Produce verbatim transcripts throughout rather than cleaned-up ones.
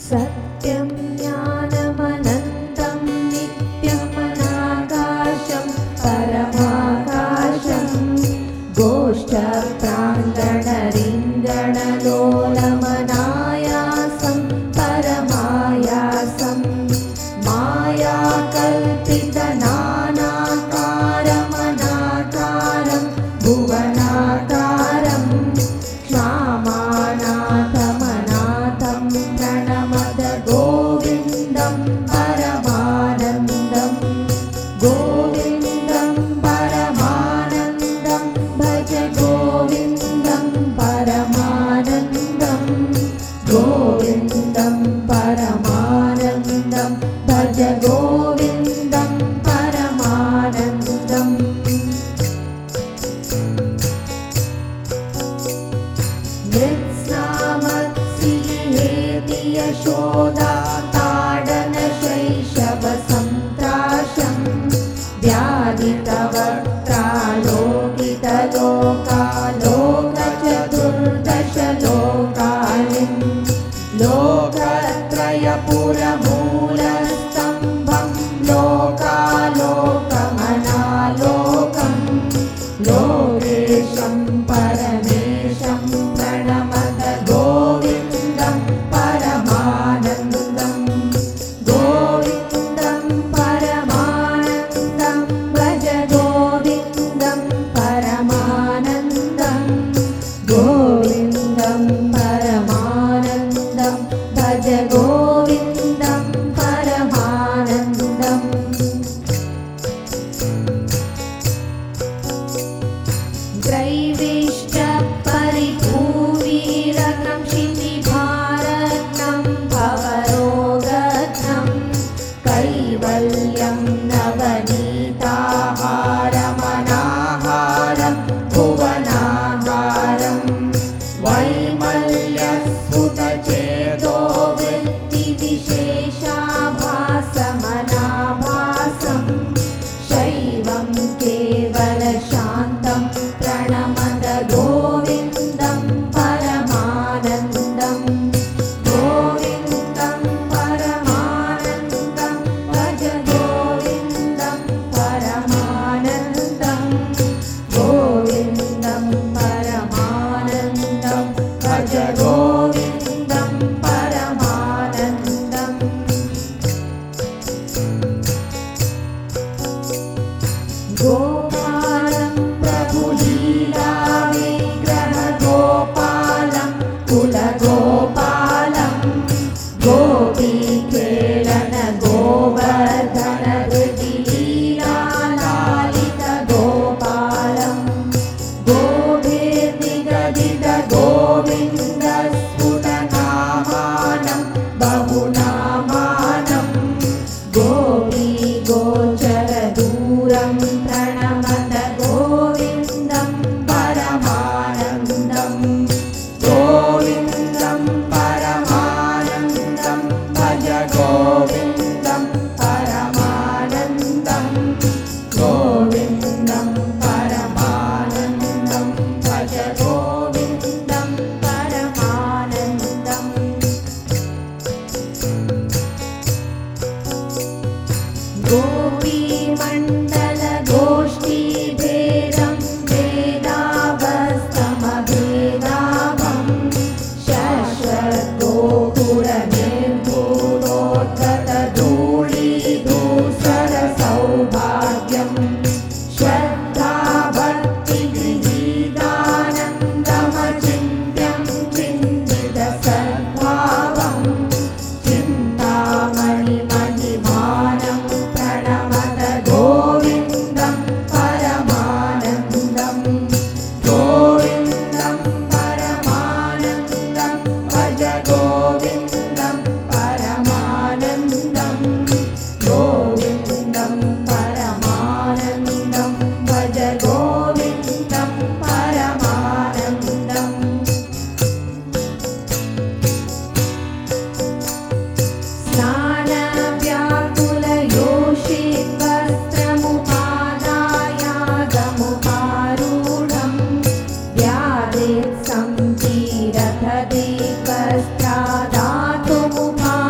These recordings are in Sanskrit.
सत्यं ज्ञानमनन्तं नित्यमनाकाशं परमाकाशं गोष्ठप्राङ्गणरिङ्गणलोलमनायासं परमायासं मायाकल्पितनानाकारमनाकारं भुवनाकारं क्षामानाथमनाथं प्रणमत गोविन्दं परमानन्दं गोविन्दं परमानन्दं भज गोविन्दं परमानन्दं गोविन्दं परमानन्दं भज गोविन्दं परमानन्दम् मृत्स्नामत्सिंहेति यशोदा ताडनशैशवसन्त्राशं व्याधितवक्त्रालोकितलोकालोकचतुर्दशलोकालिं लोकत्रयपुरमूलस्तम्भं लोकालोकमनालोकं लोकेशं परमेशं प्रणमत गोविन्दं परमानन्दं गोविन्दं परमानन्दं भज गोविन्दं परमानन्दं गोविन्दं परमानन्दं भज गोविन्दं परमानन्दम् त्रैविष्टपरिभूवीरकं क्षितिभारतं भवरोगघ्नं कैवल्यं नवनीताहारमनाहारं भुवनाहारं वैमल्यस्फुटचेतो वृत्तिविशेषाभासमनाभासं शैवं केवलशान्तं प्रणमत गोविन्दं परमानन्दं गोविन्दं परमानन्दं भज गोविन्दं परमानन्दं गोविन्दं परमानन्दं भज गोविन्दं परमानन्दम् गोपालं प्रभुलीलाविग्रहगोपालं कुलगोपालं गोपीखेलन गोवर्धनहृदिलीलालालितगोपालं गोभिर्निगदितगोविन्दस्फुटनामानं बहुनामानं गोपीगोचरदूरं प्रणमत गोविन्दं परमानन्दं गोविन्दं परमानन्दं भज गोविन्दं परमानन्दं गोविन्दं परमानन्दं भज गोविन्दं परमानन्दम् गोपीमण्डलगोष्ठीभेदं वेदावस्थमभेदाभं शश्वतोऽखुरनिर्धूतोद्धतधूळीधूसरसौभाग्यं श्रद्धाभक्तिविहितानन्दमचिन्त्यं चिन्तितसद्भावं चिन्तामणिमहिमानं प्रणमत गोविन्दं परमानन्दं गोविन्दं परमानन्दं भज गोविन्दं परमानन्दं गोविन्दं परमानन्दं भज गोविन्दं परमानन्दम् स्नानव्याकुलयोषितवस्त्रमुपादायागमुपारूढं व्यादेत्सं तीरथदेकस्त्रादातुमुपा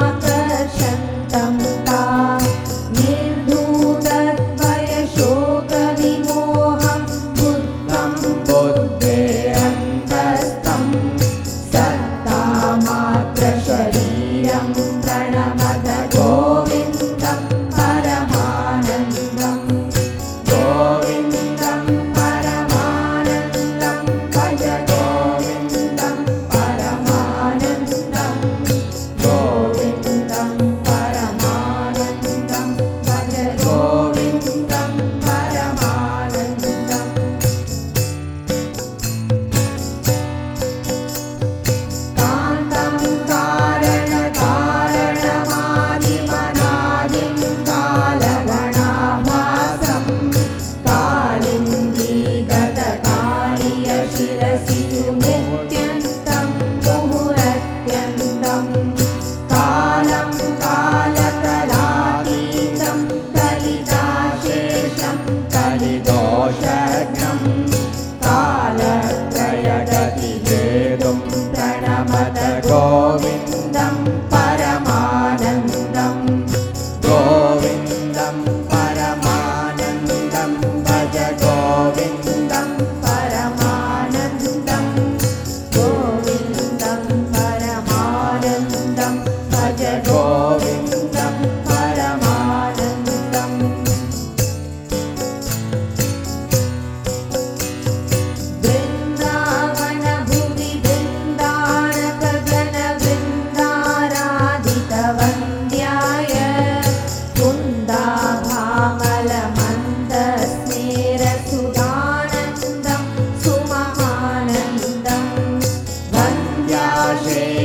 गोविन्दं परमानन्दं गोविन्दं परमानन्दं भज गोविन्दं परमानन्दं गोविन्दं परमानन्दं भज गोविन्दं परमानन्दम् वृन्दावन भुवि वृन्दारकगण वृन्दाराधितवन्द्याय कुन्दाभामलमन्दस्मेरसुधानन्दं सुमहानन्दं वन्द्याशे